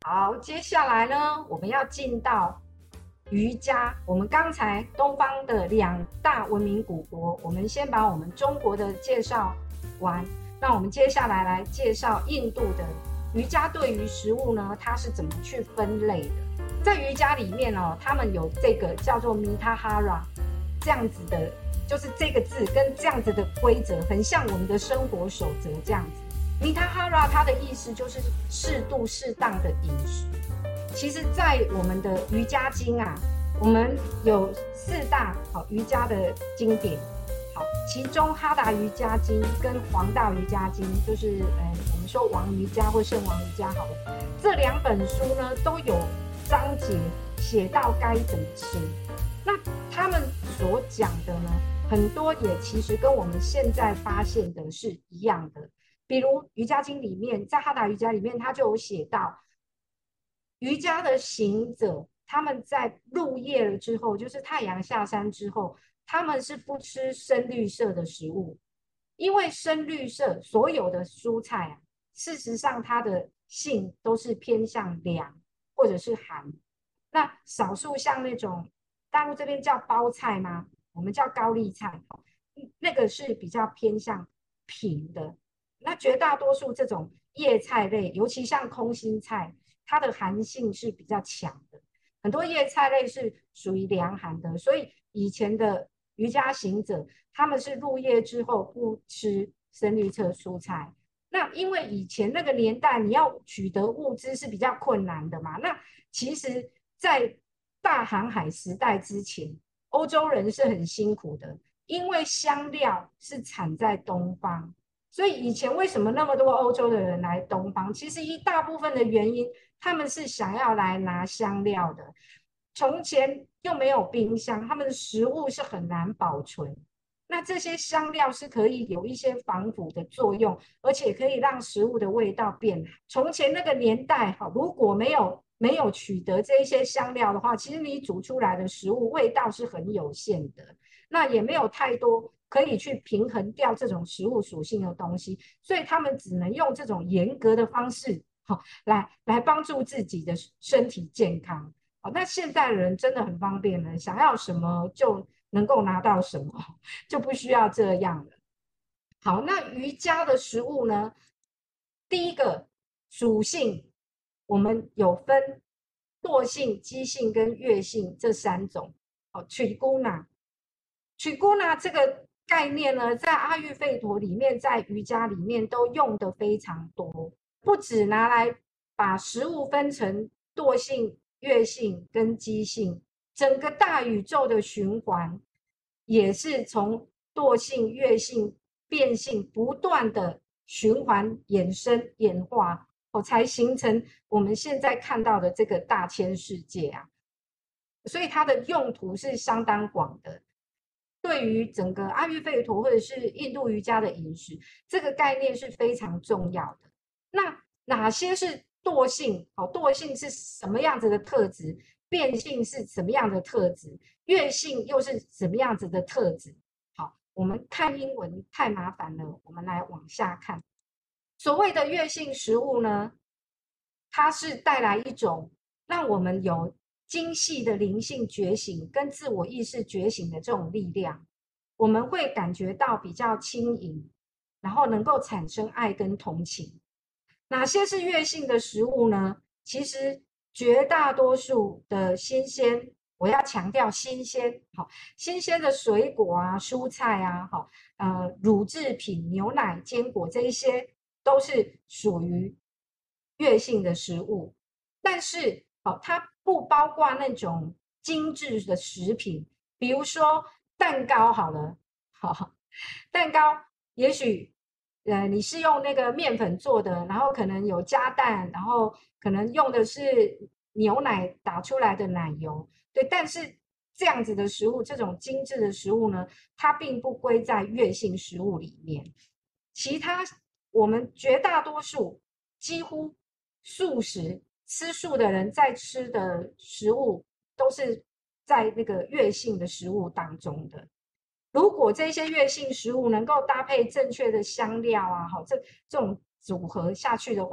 好，接下来呢，我们要进到瑜伽。我们刚才东方的2大文明古国，我们先把我们中国的介绍完，那我们接下来来介绍印度的瑜伽。对于食物呢，它是怎么去分类的？在瑜伽里面哦，他们有这个叫做 Mitahara 这样子的，就是这个字跟这样子的规则，很像我们的生活守则这样子。Mitahara 它的意思就是适度适当的饮食。其实在我们的瑜伽经啊，我们有4大瑜伽的经典，其中哈达瑜伽经跟黄道瑜伽经，就是我们说王瑜伽或圣王瑜伽好了，这2本书呢都有章节写到该怎么吃。那他们所讲的呢，很多也其实跟我们现在发现的是一样的。比如瑜伽经里面，在哈达瑜伽里面，他就有写到，瑜伽的行者，他们在入夜了之后，就是太阳下山之后，他们是不吃深绿色的食物，因为深绿色所有的蔬菜啊，事实上它的性都是偏向凉或者是寒。那少数像那种大陆这边叫包菜吗？我们叫高丽菜，那个是比较偏向平的。那绝大多数这种叶菜类，尤其像空心菜，它的寒性是比较强的。很多叶菜类是属于凉寒的，所以以前的瑜伽行者，他们是入夜之后不吃深绿色蔬菜。那因为以前那个年代，你要取得物资是比较困难的嘛。那其实，在大航海时代之前，欧洲人是很辛苦的，因为香料是产在东方。所以以前为什么那么多欧洲的人来东方？其实一大部分的原因，他们是想要来拿香料的。从前又没有冰箱，他们的食物是很难保存。那这些香料是可以有一些防腐的作用，而且可以让食物的味道变好。从前那个年代，如果没有取得这一些香料的话，其实你煮出来的食物味道是很有限的。那也没有太多可以去平衡掉这种食物属性的东西，所以他们只能用这种严格的方式，来帮助自己的身体健康。那现代人真的很方便了，想要什么就能够拿到什么，就不需要这样了。好，那瑜伽的食物呢？第一个属性，我们有分惰性、激性跟跃性这3种。Triguna 这个概念呢，在阿育吠陀里面，在瑜伽里面都用的非常多，不只拿来把食物分成惰性、跃性跟激性，整个大宇宙的循环也是从惰性、跃性、变性不断的循环衍生演化，才形成我们现在看到的这个大千世界啊。所以它的用途是相当广的。对于整个阿育吠陀或者是印度瑜伽的饮食，这个概念是非常重要的。那哪些是惰性？惰性是什么样子的特质？变性是什么样的特质？跃性又是什么样子的特质？好，我们看英文太麻烦了，我们来往下看。所谓的跃性食物呢，它是带来一种让我们有精细的灵性觉醒跟自我意识觉醒的这种力量，我们会感觉到比较轻盈，然后能够产生爱跟同情。哪些是跃性的食物呢？其实绝大多数的新鲜，我要强调新鲜，新鲜的水果啊、蔬菜啊、乳制品、牛奶、坚果这一些都是属于跃性的食物。但是它不包括那种精致的食品，比如说蛋糕好了，蛋糕也许你是用那个面粉做的，然后可能有加蛋，然后可能用的是牛奶打出来的奶油，对，但是这样子的食物，这种精致的食物呢，它并不归在跃性食物里面。其他我们绝大多数几乎素食吃素的人在吃的食物都是在那个跃性的食物当中的。如果这些跃性食物能够搭配正确的香料啊，这种组合下去的话，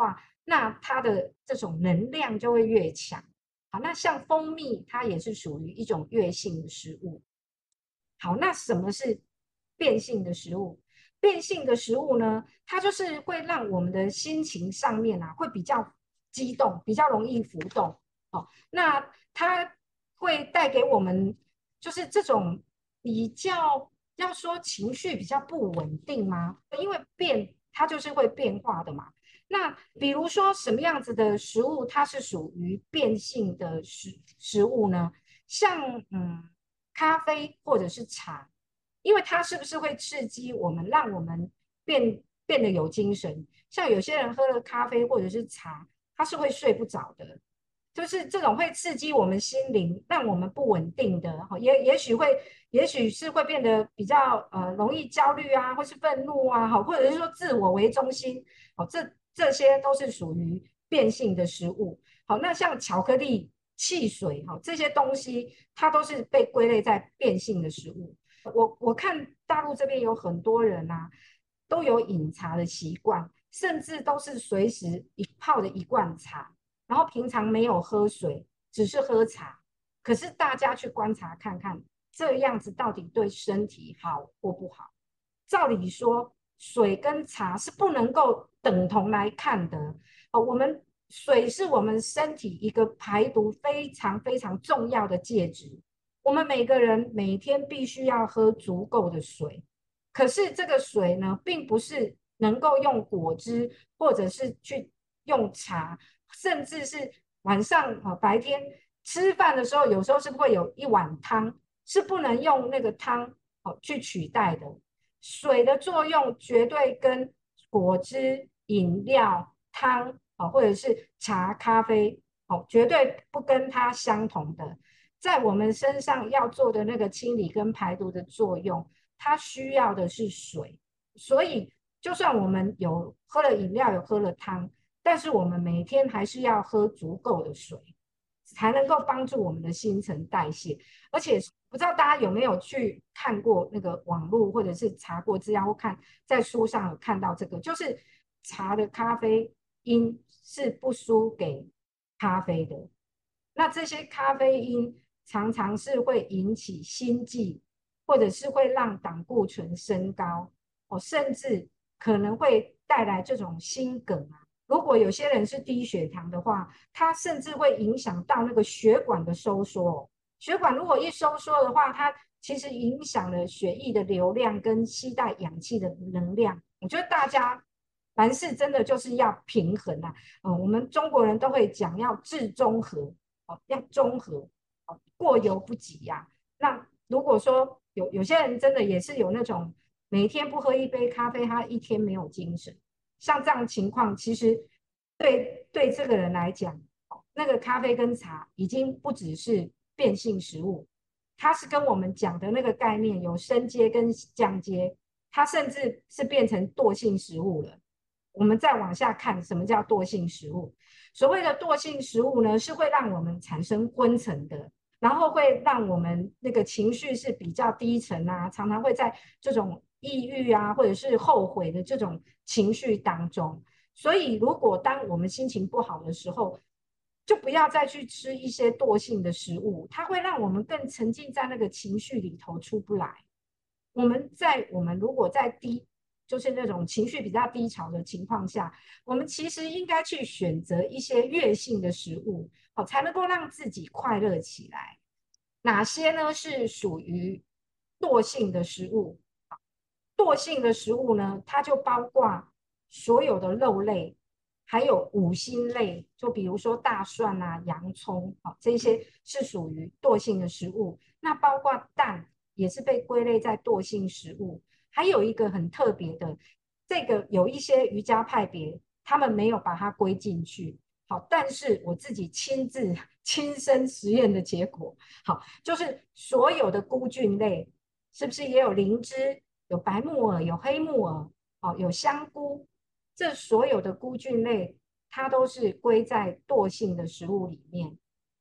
那它的这种能量就会越强。好，那像蜂蜜，它也是属于一种越性的食物。好，那什么是变性的食物？变性的食物呢，它就是会让我们的心情上面啊，会比较激动，比较容易浮动。哦，那它会带给我们就是这种比较，要说情绪比较不稳定吗？因为变，它就是会变化的嘛。那比如说什么样子的食物，它是属于变性的食物呢？像咖啡或者是茶，因为它是不是会刺激我们，让我们变得有精神？像有些人喝了咖啡或者是茶，他是会睡不着的，就是这种会刺激我们心灵，让我们不稳定的，也许是会变得比较容易焦虑啊，或是愤怒啊，或者是说自我为中心，这些都是属于变性的食物。好，那像巧克力、汽水，这些东西，它都是被归类在变性的食物。我看大陆这边有很多人啊，都有饮茶的习惯，甚至都是随时泡着一罐茶，然后平常没有喝水，只是喝茶。可是大家去观察看看，这样子到底对身体好或不好？照理说，水跟茶是不能够等同来看的。我们水是我们身体一个排毒非常非常重要的介质。我们每个人每天必须要喝足够的水，可是这个水呢，并不是能够用果汁，或者是去用茶，甚至是晚上白天吃饭的时候，有时候是会有一碗汤，是不能用那个汤去取代的。水的作用绝对跟果汁、饮料、汤或者是茶、咖啡绝对不跟它相同的。在我们身上要做的那个清理跟排毒的作用，它需要的是水。所以，就算我们有喝了饮料，有喝了汤，但是我们每天还是要喝足够的水，才能够帮助我们的新陈代谢。而且，不知道大家有没有去看过那个网络，或者是查过资料，或看在书上有看到这个，就是茶的咖啡因是不输给咖啡的。那这些咖啡因常常是会引起心悸，或者是会让胆固醇升高，甚至可能会带来这种心梗啊。如果有些人是低血糖的话，它甚至会影响到那个血管的收缩。血管如果一收缩的话，它其实影响了血液的流量跟携带氧气的能量。我觉得大家凡事真的就是要平衡啊。我们中国人都会讲要治中和，要中和，过犹不及呀。那如果说有些人真的也是有那种每天不喝一杯咖啡，他一天没有精神，像这样的情况，其实对这个人来讲，那个咖啡跟茶已经不只是变性食物，它是跟我们讲的那个概念有升阶跟降阶，它甚至是变成惰性食物了。我们再往下看，什么叫惰性食物？所谓的惰性食物呢，是会让我们产生昏沉的，然后会让我们那个情绪是比较低沉啊，常常会在这种抑郁啊，或者是后悔的这种情绪当中。所以，如果当我们心情不好的时候，就不要再去吃一些惰性的食物，它会让我们更沉浸在那个情绪里头出不来。我们如果在就是那种情绪比较低潮的情况下，我们其实应该去选择一些悦性的食物，才能够让自己快乐起来。哪些呢？是属于惰性的食物？惰性的食物呢，它就包括所有的肉类，还有五辛类，就比如说大蒜啊、洋葱，这些是属于惰性的食物。那包括蛋也是被归类在惰性食物。还有一个很特别的，这个有一些瑜伽派别，他们没有把它归进去。好，但是我自己亲身实验的结果，好，就是所有的菇菌类，是不是也有灵芝？有白木耳，有黑木耳，有香菇，这所有的菇菌类，它都是归在惰性的食物里面，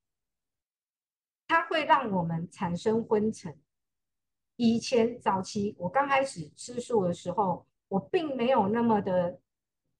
它会让我们产生昏沉。以前早期我刚开始吃素的时候，我并没有那么的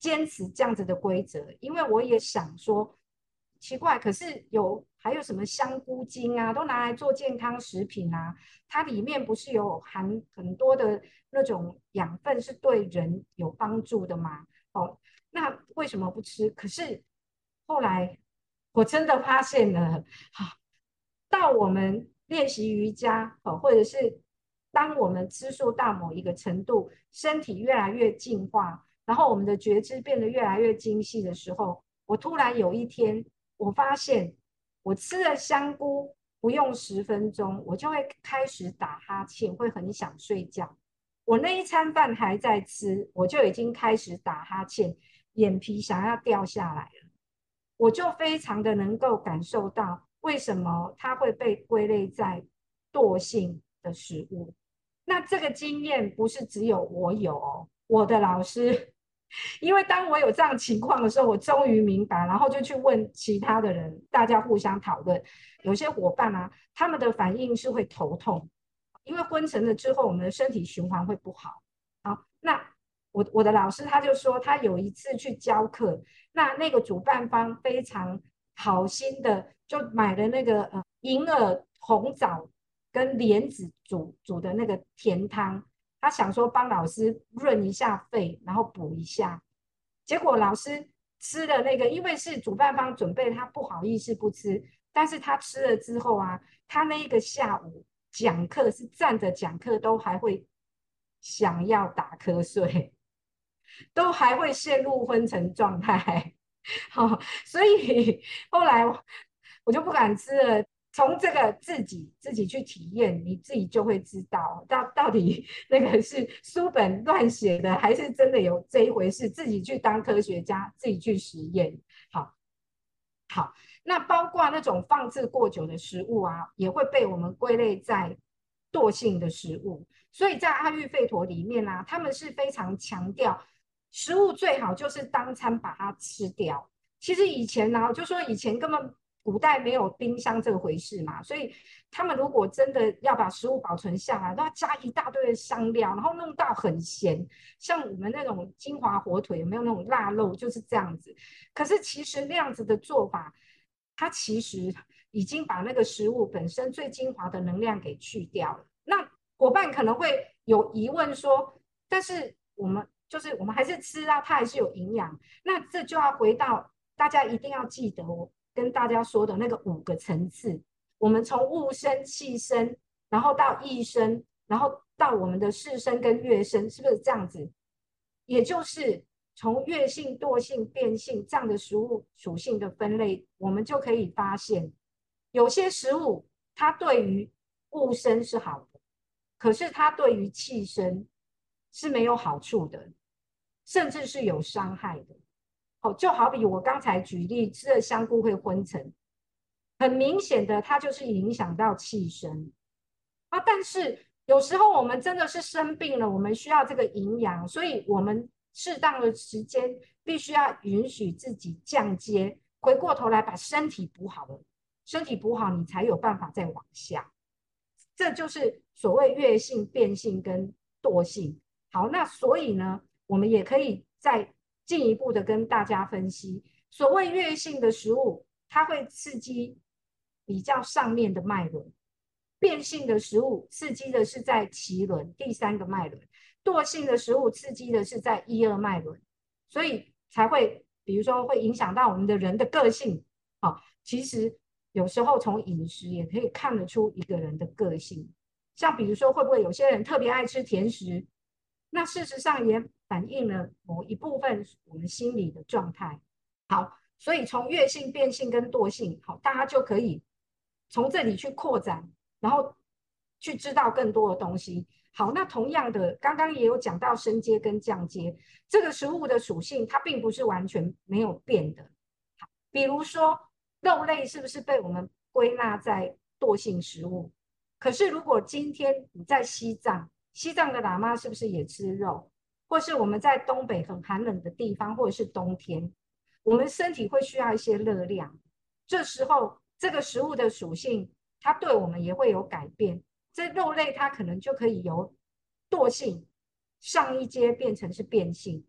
坚持这样子的规则，因为我也想说，奇怪，可是还有什么香菇精啊，都拿来做健康食品啊，它里面不是有含很多的那种养分，是对人有帮助的吗？哦，那为什么不吃？可是后来我真的发现了，好，到我们练习瑜伽，或者是当我们吃素到某一个程度，身体越来越进化，然后我们的觉知变得越来越精细的时候，我突然有一天，我发现我吃了香菇不用10分钟，我就会开始打哈欠，会很想睡觉。我那一餐饭还在吃，我就已经开始打哈欠，眼皮想要掉下来了。我就非常的能够感受到为什么它会被归类在惰性的食物。那这个经验不是只有我有哦，我的老师，因为当我有这样情况的时候，我终于明白，然后就去问其他的人，大家互相讨论。有些伙伴啊，他们的反应是会头痛，因为昏沉了之后，我们的身体循环会不好。好，那我的老师他就说，他有一次去教课，那个主办方非常好心的就买了那个银耳红枣跟莲子煮的那个甜汤，他想说帮老师润一下肺，然后补一下。结果老师吃了那个，因为是主办方准备，他不好意思不吃，但是他吃了之后啊，他那一个下午讲课是站着讲课都还会想要打瞌睡，都还会陷入昏沉状态。好，所以后来我就不敢吃了。从这个自己去体验，你自己就会知道到底那个是书本乱写的，还是真的有这一回事。自己去当科学家，自己去实验。好，好，那包括那种放置过久的食物啊，也会被我们归类在惰性的食物。所以在阿育吠陀里面啊，他们是非常强调食物最好就是当餐把它吃掉。其实以前呢，就说以前根本古代没有冰箱这回事嘛，所以他们如果真的要把食物保存下来，都要加一大堆的香料，然后弄到很咸。像我们那种金华火腿，有没有那种腊肉，就是这样子。可是其实那样子的做法，它其实已经把那个食物本身最精华的能量给去掉了。那伙伴可能会有疑问说，但是我们还是吃啊，它还是有营养。那这就要回到大家一定要记得我跟大家说的那个5个层次。我们从物生、气生，然后到意生，然后到我们的世生跟月生，是不是这样子？也就是从月性、惰性、变性这样的食物属性的分类，我们就可以发现，有些食物它对于物生是好的，可是它对于气生是没有好处的，甚至是有伤害的。哦，就好比我刚才举例，吃了香菇会昏沉，很明显的它就是影响到气生啊。但是有时候我们真的是生病了，我们需要这个营养，所以我们适当的时间必须要允许自己降阶，回过头来把身体补好了，身体补好，你才有办法再往下。这就是所谓月性、变性跟惰性。好，那所以呢，我们也可以再进一步的跟大家分析，所谓月性的食物，它会刺激比较上面的脉轮；变性的食物刺激的是在脐轮第3个脉轮；惰性的食物刺激的是在1、2脉轮，所以才会，比如说会影响到我们的人的个性。好，其实有时候从饮食也可以看得出一个人的个性，像比如说会不会有些人特别爱吃甜食，那事实上也反映了某一部分我们心理的状态。好，所以从月性、变性跟惰性，好，大家就可以从这里去扩展，然后去知道更多的东西。好，那同样的，刚刚也有讲到升阶跟降阶，这个食物的属性它并不是完全没有变的。比如说肉类是不是被我们归纳在惰性食物？可是如果今天你在西藏，西藏的喇嘛是不是也吃肉？或是我们在东北很寒冷的地方，或者是冬天，我们身体会需要一些热量，这时候这个食物的属性，它对我们也会有改变。这肉类它可能就可以由惰性上一阶变成是变性，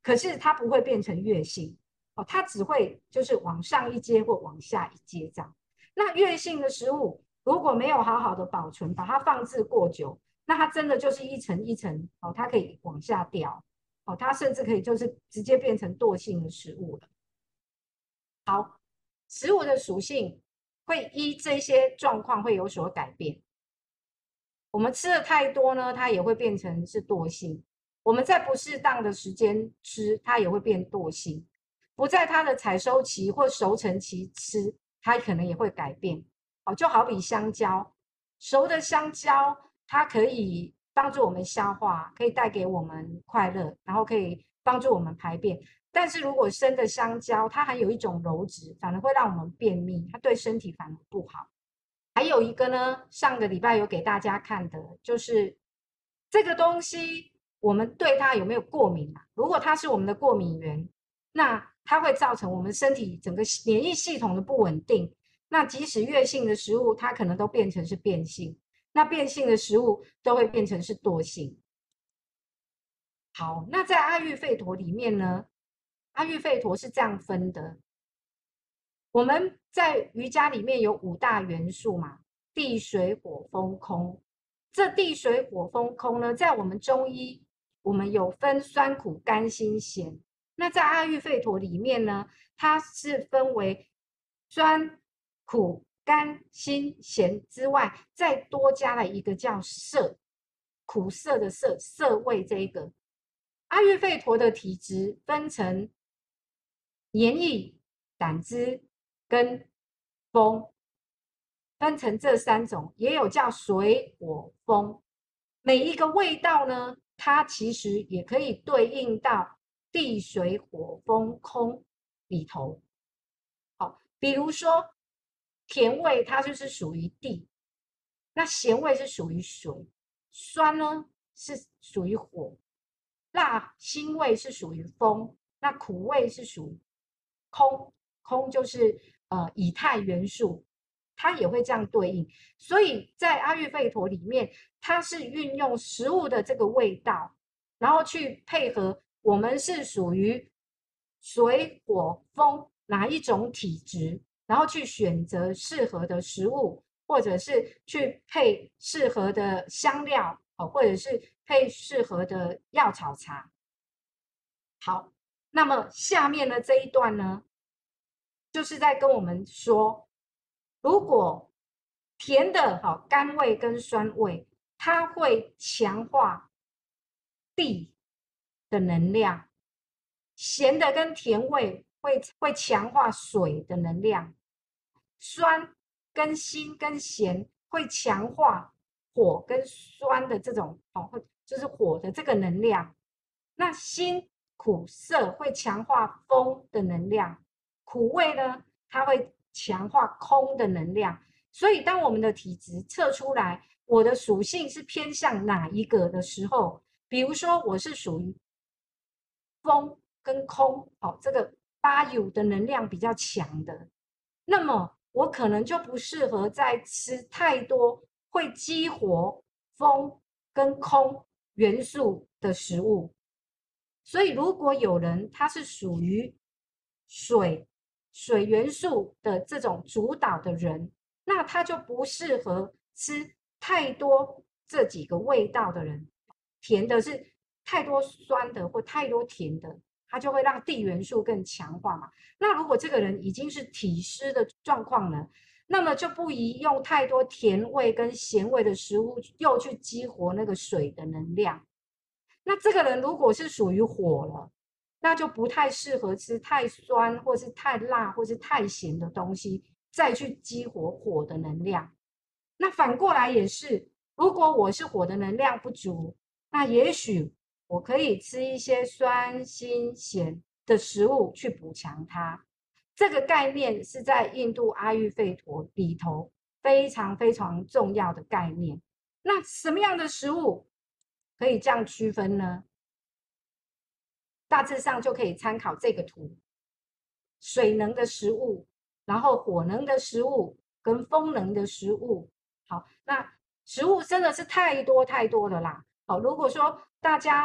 可是它不会变成越性哦，它只会就是往上一阶或往下一阶这样。那越性的食物如果没有好好的保存，把它放置过久，那它真的就是一层一层哦，它可以往下掉哦，它甚至可以就是直接变成惰性的食物了。好，食物的属性会依这些状况会有所改变。我们吃的太多呢，它也会变成是惰性；我们在不适当的时间吃，它也会变惰性；不在它的采收期或熟成期吃，它可能也会改变。哦，就好比香蕉，熟的香蕉它可以帮助我们消化，可以带给我们快乐，然后可以帮助我们排便。但是如果生的香蕉，它含有一种鞣质，反而会让我们便秘，它对身体反而不好。还有一个呢，上个礼拜有给大家看的，就是这个东西，我们对它有没有过敏啊？如果它是我们的过敏源，那它会造成我们身体整个免疫系统的不稳定。那即使越性的食物，它可能都变成是变性；那变性的食物都会变成是惰性。好，那在阿育吠陀里面呢，阿育吠陀是这样分的。我们在瑜伽里面有5大元素嘛，地水火风空。这地水火风空呢，在我们中医，我们有分酸苦甘辛咸。那在阿育吠陀里面呢，它是分为酸苦甘辛咸之外，再多加了一个叫涩，苦涩的涩，涩味这一个。阿育吠陀的体质分成黏液、胆汁跟风，分成这3种，也有叫水火风。每一个味道呢，它其实也可以对应到地水火风空里头。好，比如说甜味，它就是属于地；那咸味是属于水，酸呢是属于火，辣腥味是属于风，那苦味是属于空。空就是以太元素，它也会这样对应。所以在阿育吠陀里面，它是运用食物的这个味道，然后去配合我们是属于水火风哪一种体质，然后去选择适合的食物，或者是去配适合的香料，或者是配适合的药草茶。好，那么下面的这一段呢，就是在跟我们说，如果甜的甘味跟酸味，它会强化地的能量；咸的跟甜味会强化水的能量；酸跟辛跟咸会强化火跟酸的这种就是火的这个能量。那辛苦涩会强化风的能量，苦味呢，它会强化空的能量。所以，当我们的体质测出来，我的属性是偏向哪一个的时候，比如说我是属于风跟空，这个8U 的能量比较强的，那么我可能就不适合再吃太多会激活风跟空元素的食物。所以，如果有人他是属于水元素的这种主导的人，那他就不适合吃太多这几个味道的人。甜的是太多酸的或太多甜的，它就会让地元素更强化嘛。那如果这个人已经是体湿的状况了，那么就不宜用太多甜味跟咸味的食物，又去激活那个水的能量。那这个人如果是属于火了，那就不太适合吃太酸或是太辣或是太咸的东西，再去激活火的能量。那反过来也是，如果我是火的能量不足，那也许我可以吃一些酸、辛、咸的食物去补强它。这个概念是在印度阿育吠陀里头非常非常重要的概念。那什么样的食物可以这样区分呢？大致上就可以参考这个图：水能的食物，然后火能的食物跟风能的食物。好，那食物真的是太多太多了啦。好，如果说大家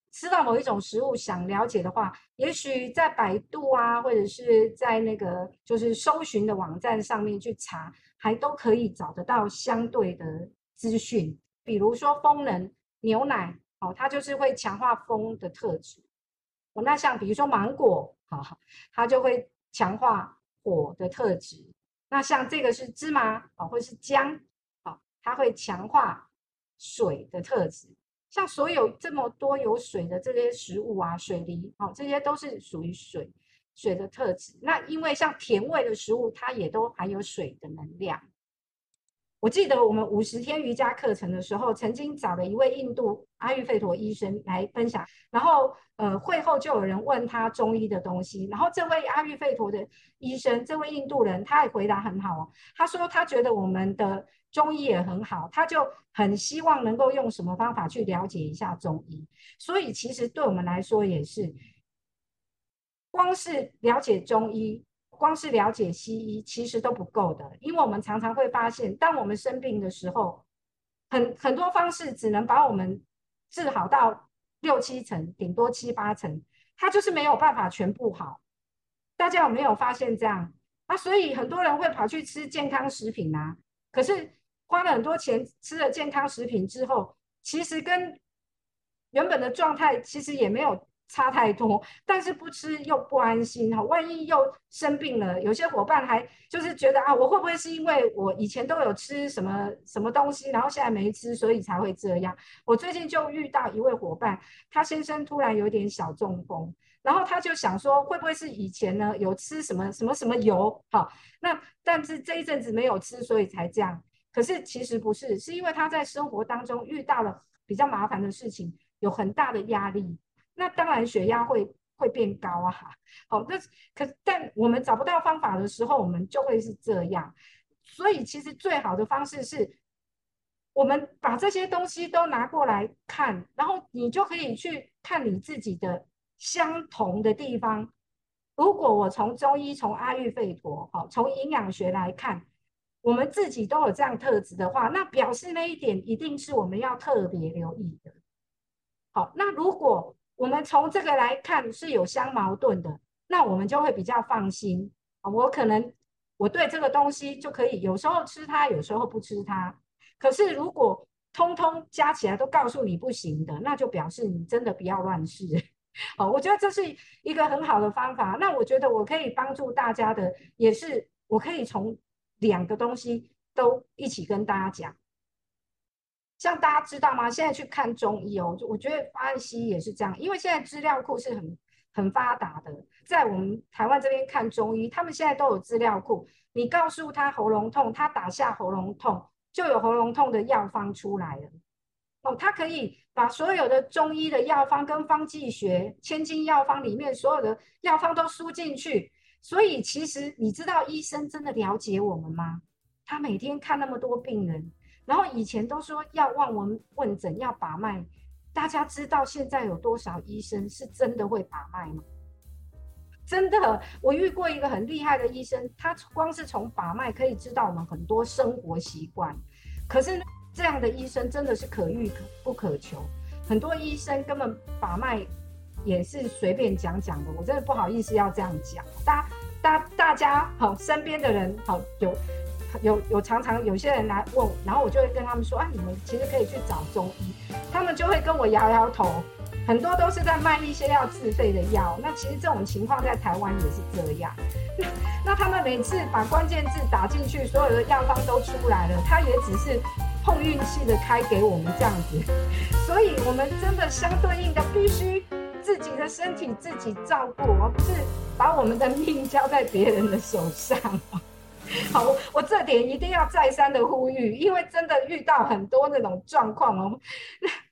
吃到某一种食物想了解的话，也许在百度啊，或者是在那个就是搜寻的网站上面去查，还都可以找得到相对的资讯。比如说风能牛奶，它就是会强化风的特质。那像比如说芒果，它就会强化火的特质。那像这个是芝麻，或是姜，它会强化水的特质。像所有这么多有水的这些食物啊，水梨，这些都是属于水的特质。那因为像甜味的食物，它也都含有水的能量。我记得我们50天瑜伽课程的时候，曾经找了一位印度阿育吠陀医生来分享，然后会后就有人问他中医的东西，然后这位阿育吠陀的医生，这位印度人，他也回答很好哦。他说他觉得我们的中医也很好，他就很希望能够用什么方法去了解一下中医。所以其实对我们来说也是，光是了解中医，光是了解西医其实都不够的，因为我们常常会发现，当我们生病的时候，很多方式只能把我们治好到6、7成，顶多7、8成，它就是没有办法全部好。大家有没有发现这样？所以很多人会跑去吃健康食品啊，可是花了很多钱吃了健康食品之后，其实跟原本的状态其实也没有差太多，但是不吃又不安心，万一又生病了，有些伙伴还就是觉得我会不会是因为我以前都有吃什么什么东西，然后现在没吃，所以才会这样。我最近就遇到一位伙伴，他先生突然有点小中风，然后他就想说，会不会是以前呢有吃什么什么什么油，那但是这一阵子没有吃，所以才这样。可是其实不是，是因为他在生活当中遇到了比较麻烦的事情，有很大的压力。那当然血压会变高啊，但我们找不到方法的时候，我们就会是这样。所以其实最好的方式是，我们把这些东西都拿过来看，然后你就可以去看你自己的相同的地方。如果我从中医、从阿育吠陀、从营养学来看，我们自己都有这样特质的话，那表示那一点一定是我们要特别留意的。好，那如果我们从这个来看是有相矛盾的，那我们就会比较放心。我可能我对这个东西就可以有时候吃它，有时候不吃它。可是如果通通加起来都告诉你不行的，那就表示你真的不要乱试。我觉得这是一个很好的方法。那我觉得我可以帮助大家的，也是我可以从2个东西都一起跟大家讲。像大家知道吗？现在去看中医我觉得发现西医也是这样，因为现在资料库是很发达的。在我们台湾这边看中医，他们现在都有资料库，你告诉他喉咙痛，他打下喉咙痛，就有喉咙痛的药方出来了。他可以把所有的中医的药方跟方剂学、千金药方里面所有的药方都输进去。所以其实你知道医生真的了解我们吗？他每天看那么多病人。然后以前都说要望闻问诊，要把脉，大家知道现在有多少医生是真的会把脉吗？真的，我遇过一个很厉害的医生，他光是从把脉可以知道我们很多生活习惯。可是这样的医生真的是可遇不可求，很多医生根本把脉也是随便讲讲的，我真的不好意思要这样讲。大家好，身边的人好有常常有些人来问，然后我就会跟他们说你们其实可以去找中医，他们就会跟我摇摇头，很多都是在卖一些要自费的药。那其实这种情况在台湾也是这样。那他们每次把关键字打进去，所有的药方都出来了，他也只是碰运气的开给我们这样子。所以我们真的相对应的必须自己的身体自己照顾，而不是把我们的命交在别人的手上。好，我这点一定要再三的呼吁，因为真的遇到很多那种状况